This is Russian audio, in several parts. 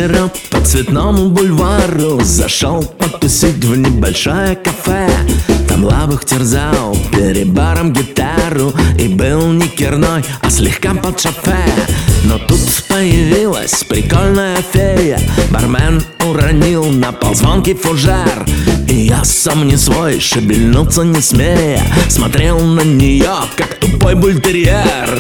вчера по Цветному бульвару зашел потусить в небольшое кафе. Там лавых терзал перед баром гитару и был не кирной, а слегка под шофе. Но тут появилась прикольная фея. Бармен уронил на пол звонкий фужер, и я сам не свой, шевельнуться не смея, смотрел на нее, как тупой бультерьер.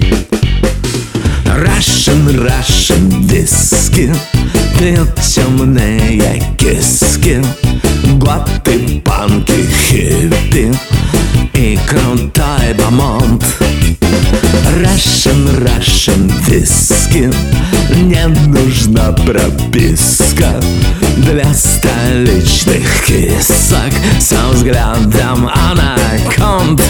Russian виски, пил темные киски, готы, панки, хиппи и крутой бомонд. Russian виски, не нужна прописка для столичных кисок со взглядом анаконд.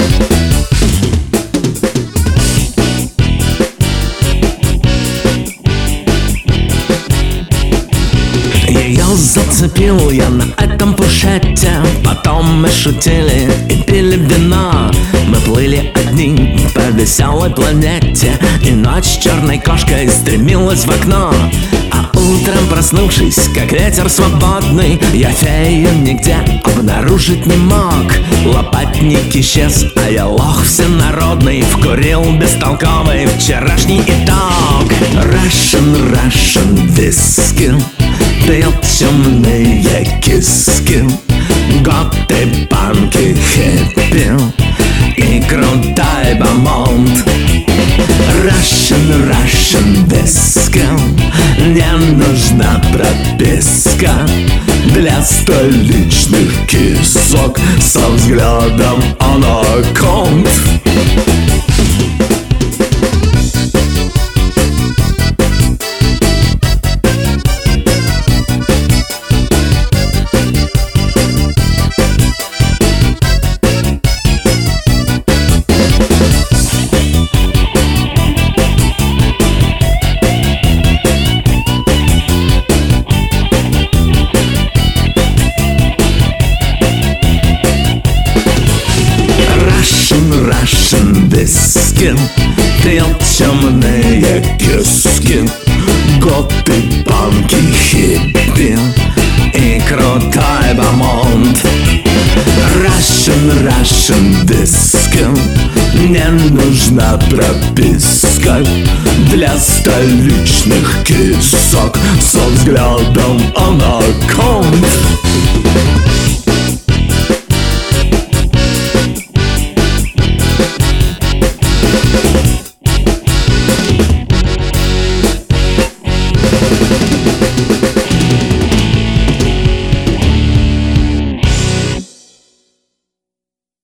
Ее зацепил я на этом пушете. Потом мы шутили и пили вино. Мы плыли одни по веселой планете, и ночь черной кошкой стремилась в окно. А утром, проснувшись, как ветер свободный, я фею нигде обнаружить не мог. Лопатник исчез, а я лох всенародный, вкурил бестолковый вчерашний итог. Russian виски, пил темные киски, готы, панки, хиппи и крутой бомонд. Russian виски, не нужна прописка для столичных кисок со взглядом анаконд. Russian виски, пил темные киски, готы, панки, хиппи и крутой бомонд. Russian виски, не нужна прописка для столичных кисок со взглядом анаконд.